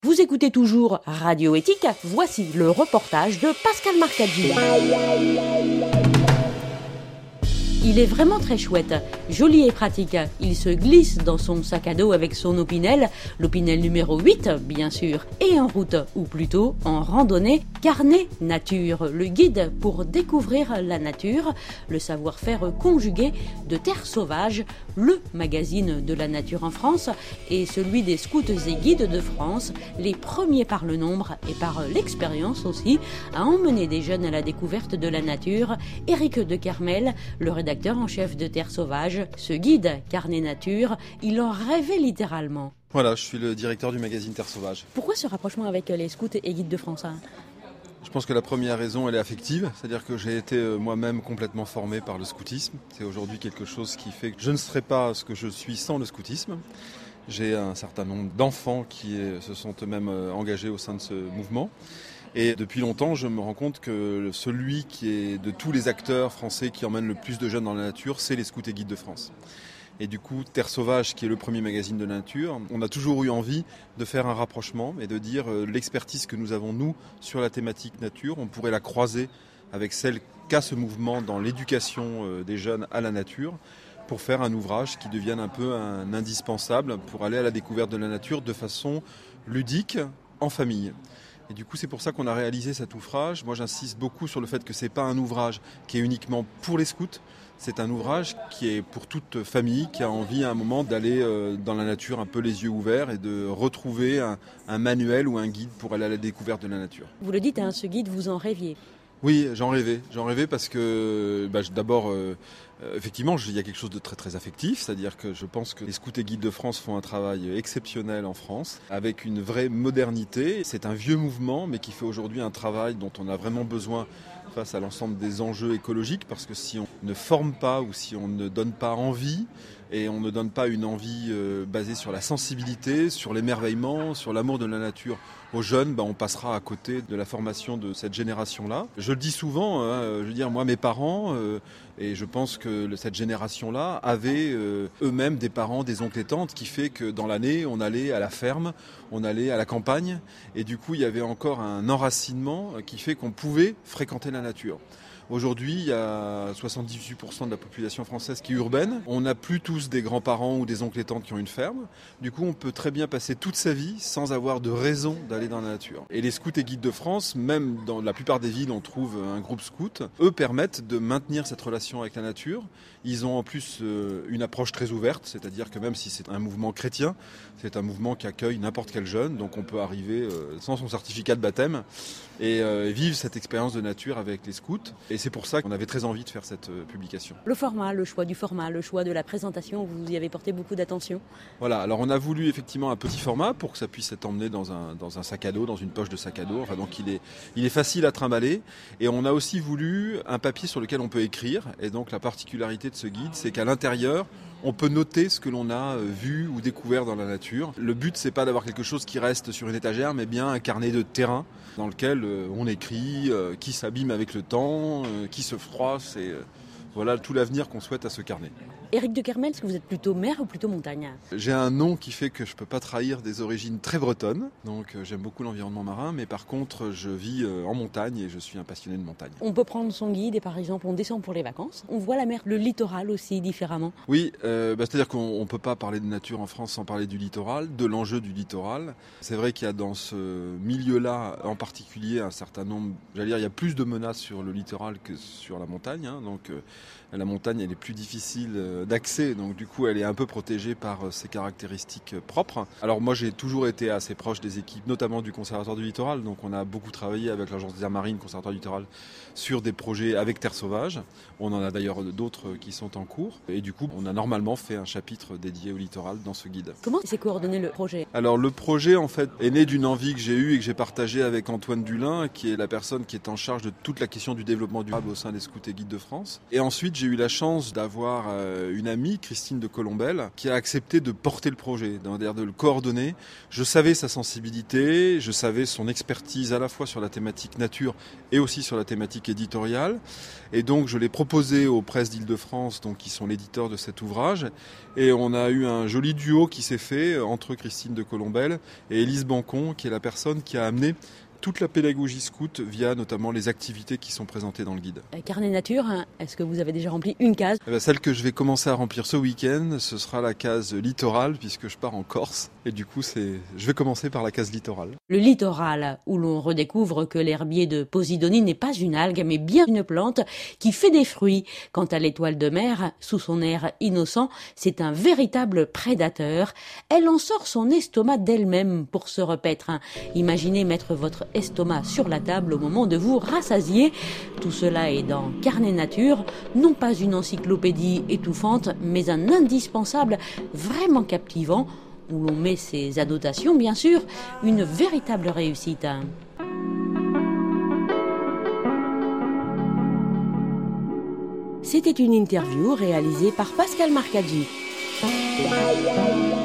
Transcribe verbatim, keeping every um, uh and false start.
Vous écoutez toujours Radio Éthique, voici le reportage de Pascal Marcaggi. Il est vraiment très chouette, joli et pratique. Il se glisse dans son sac à dos avec son Opinel, l'Opinel numéro huit bien sûr, et en route, ou plutôt en randonnée, Carnet Nature, le guide pour découvrir la nature, le savoir-faire conjugué de Terre Sauvage, le magazine de la nature en France, et celui des scouts et guides de France, les premiers par le nombre et par l'expérience aussi, à emmener des jeunes à la découverte de la nature. Éric de Kermel, le rédacteur en chef de Terre Sauvage, ce guide Carnet Nature, il en rêvait littéralement. Voilà, je suis le directeur du magazine Terre Sauvage. Pourquoi ce rapprochement avec les scouts et guides de France hein Je pense que la première raison, elle est affective, c'est-à-dire que j'ai été moi-même complètement formé par le scoutisme. C'est aujourd'hui quelque chose qui fait que je ne serais pas ce que je suis sans le scoutisme. J'ai un certain nombre d'enfants qui se sont eux-mêmes engagés au sein de ce mouvement. Et depuis longtemps, je me rends compte que celui qui est de tous les acteurs français qui emmène le plus de jeunes dans la nature, c'est les scouts et guides de France. Et du coup, Terre Sauvage, qui est le premier magazine de la nature, on a toujours eu envie de faire un rapprochement et de dire euh, l'expertise que nous avons, nous, sur la thématique nature, on pourrait la croiser avec celle qu'a ce mouvement dans l'éducation euh, des jeunes à la nature, pour faire un ouvrage qui devienne un peu un indispensable pour aller à la découverte de la nature de façon ludique, en famille. Et du coup, c'est pour ça qu'on a réalisé cet ouvrage. Moi, j'insiste beaucoup sur le fait que ce n'est pas un ouvrage qui est uniquement pour les scouts. C'est un ouvrage qui est pour toute famille qui a envie à un moment d'aller dans la nature un peu les yeux ouverts et de retrouver un, un manuel ou un guide pour aller à la découverte de la nature. Vous le dites, hein, ce guide, vous en rêviez. Oui, j'en rêvais. J'en rêvais parce que bah, d'abord, euh, effectivement, il y a quelque chose de très très affectif, c'est-à-dire que je pense que les scouts et guides de France font un travail exceptionnel en France, avec une vraie modernité. C'est un vieux mouvement, mais qui fait aujourd'hui un travail dont on a vraiment besoin face à l'ensemble des enjeux écologiques, parce que si on ne forme pas ou si on ne donne pas envie, et on ne donne pas une envie euh, basée sur la sensibilité, sur l'émerveillement, sur l'amour de la nature aux jeunes, bah, on passera à côté de la formation de cette génération-là. Je le dis souvent, hein, je veux dire, moi mes parents, euh, et je pense que cette génération-là avait euh, eux-mêmes des parents, des oncles et tantes, qui fait que dans l'année, on allait à la ferme, on allait à la campagne, et du coup il y avait encore un enracinement qui fait qu'on pouvait fréquenter la nature. Aujourd'hui, il y a soixante-dix-huit pour cent de la population française qui est urbaine. On n'a plus tous des grands-parents ou des oncles et tantes qui ont une ferme. Du coup, on peut très bien passer toute sa vie sans avoir de raison d'aller dans la nature. Et les scouts et guides de France, même dans la plupart des villes, on trouve un groupe scout. Eux permettent de maintenir cette relation avec la nature. Ils ont en plus une approche très ouverte, c'est-à-dire que même si c'est un mouvement chrétien, c'est un mouvement qui accueille n'importe quel jeune. Donc on peut arriver sans son certificat de baptême et vivre cette expérience de nature avec les scouts. Et c'est pour ça qu'on avait très envie de faire cette publication. Le format, le choix du format, le choix de la présentation, vous y avez porté beaucoup d'attention. Voilà, alors on a voulu effectivement un petit format pour que ça puisse être emmené dans un, dans un sac à dos, dans une poche de sac à dos. Enfin, donc il est, il est facile à trimballer. Et on a aussi voulu un papier sur lequel on peut écrire. Et donc la particularité de ce guide, c'est qu'à l'intérieur, on peut noter ce que l'on a vu ou découvert dans la nature. Le but, c'est pas d'avoir quelque chose qui reste sur une étagère, mais bien un carnet de terrain dans lequel on écrit qui s'abîme avec le temps, qui se froisse. Et voilà tout l'avenir qu'on souhaite à ce carnet. Éric de Kermel, est-ce que vous êtes plutôt mer ou plutôt montagne ? J'ai un nom qui fait que je ne peux pas trahir des origines très bretonnes, donc euh, j'aime beaucoup l'environnement marin, mais par contre je vis euh, en montagne et je suis un passionné de montagne. On peut prendre son guide et par exemple on descend pour les vacances, on voit la mer, le littoral aussi différemment. Oui, euh, bah, c'est-à-dire qu'on ne peut pas parler de nature en France sans parler du littoral, de l'enjeu du littoral. C'est vrai qu'il y a dans ce milieu-là en particulier un certain nombre, j'allais dire il y a plus de menaces sur le littoral que sur la montagne, hein, donc euh, la montagne elle est plus difficile euh, d'accès, donc du coup elle est un peu protégée par ses caractéristiques propres. Alors moi j'ai toujours été assez proche des équipes, notamment du Conservatoire du Littoral, donc on a beaucoup travaillé avec l'Agence des aires marines, Conservatoire du Littoral, sur des projets avec Terre Sauvage. On en a d'ailleurs d'autres qui sont en cours, et du coup on a normalement fait un chapitre dédié au littoral dans ce guide. Comment s'est coordonné le projet ? Alors le projet en fait est né d'une envie que j'ai eue et que j'ai partagée avec Antoine Dulin, qui est la personne qui est en charge de toute la question du développement durable au sein des scouts et guides de France. Et ensuite ensuite, j'ai eu la chance d'avoir euh, une amie, Christine de Colombelle, qui a accepté de porter le projet, c'est-à-dire de le coordonner. Je savais sa sensibilité, je savais son expertise à la fois sur la thématique nature et aussi sur la thématique éditoriale. Et donc, je l'ai proposé aux Presses d'Île-de-France, donc qui sont l'éditeur de cet ouvrage. Et on a eu un joli duo qui s'est fait entre Christine de Colombelle et Élise Bancon, qui est la personne qui a amené toute la pédagogie scout via notamment les activités qui sont présentées dans le guide. Carnet nature, est-ce que vous avez déjà rempli une case ? Eh bien, celle que je vais commencer à remplir ce week-end, ce sera la case littorale puisque je pars en Corse. Et du coup, c'est... je vais commencer par la case littorale. Le littoral, où l'on redécouvre que l'herbier de Posidonie n'est pas une algue, mais bien une plante qui fait des fruits. Quant à l'étoile de mer, sous son air innocent, c'est un véritable prédateur. Elle en sort son estomac d'elle-même pour se repaître. Imaginez mettre votre estomac sur la table au moment de vous rassasier. Tout cela est dans Carnet nature, non pas une encyclopédie étouffante, mais un indispensable vraiment captivant, où l'on met ses annotations, bien sûr, une véritable réussite. C'était une interview réalisée par Pascal Marcaggi.